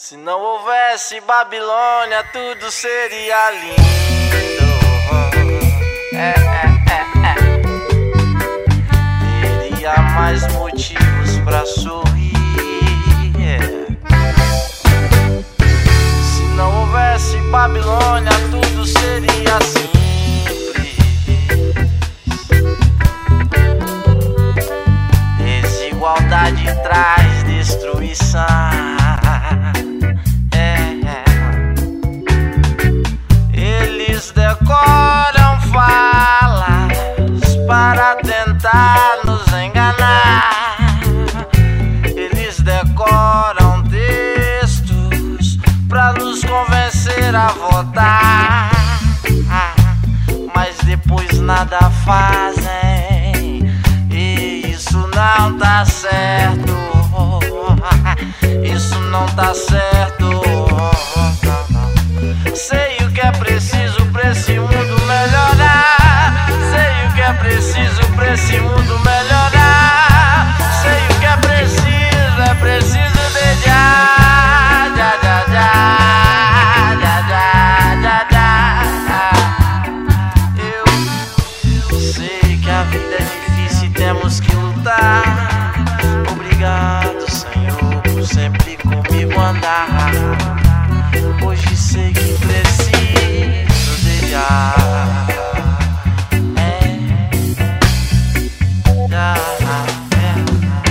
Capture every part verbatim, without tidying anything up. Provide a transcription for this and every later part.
Se não houvesse Babilônia, tudo seria lindo. É, é, é, é. Teria mais motivos pra sorrir. É. Se não houvesse Babilônia, tudo seria simples. Desigualdade traz destruição. Decoram falas para tentar nos enganar. Eles decoram textos para nos convencer a votar, mas depois nada fazem, e isso não tá certo. Isso não tá certo. Sei o que é preciso pra esse mundo melhorar. Sei o que é preciso pra esse mundo melhorar. Sei o que é preciso, é preciso de já, já, já, já, já, já, já. Eu, eu sei que a vida é difícil e temos que lutar. Obrigado, Senhor, por sempre comigo andar. Hoje sei que preciso de já. É, já, é.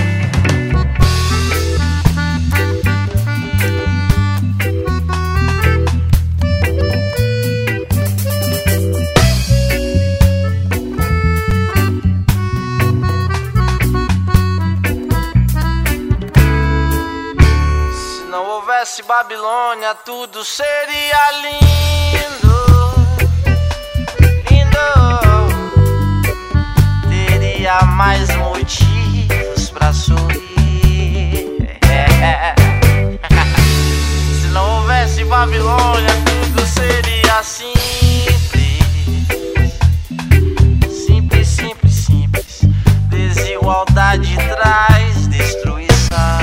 Se não houvesse Babilônia, tudo seria lindo, lindo. Teria mais motivos pra sorrir. É. Se não houvesse Babilônia, tudo seria simples. Simples, simples, simples. Desigualdade traz destruição.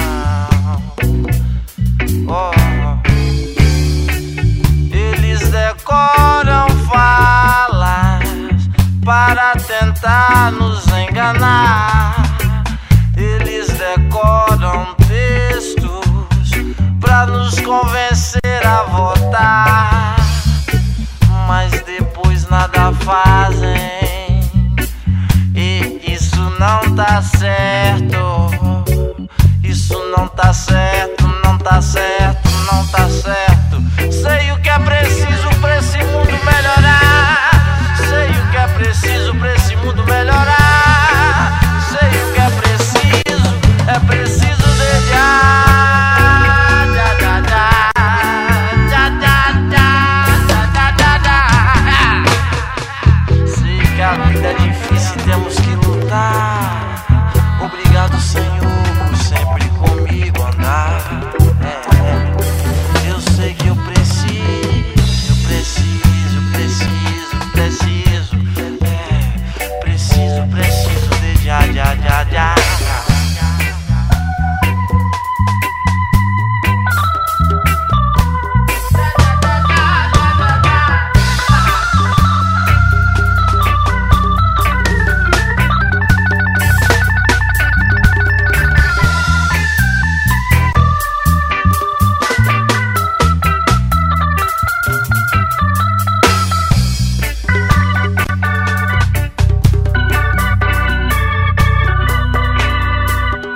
Oh. Decoram falas para tentar nos enganar. Eles decoram textos para nos convencer a votar, mas depois nada fazem, e isso não tá certo. Isso não tá certo, não tá certo, não tá certo. Sei o que é preciso pra esse mundo melhorar. Sei o que é preciso pra esse mundo melhorar. Sei o que é preciso, é preciso de já. Já, já, já. Já, já, já. Já, já, já. Sei que a vida é difícil e temos que lutar. Obrigado, Senhor, por sempre comigo andar. É, eu sei que eu preciso, eu preciso, preciso, preciso, é, preciso, preciso de já, já, já, já.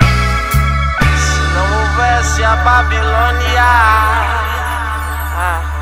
A Babilônia, ah.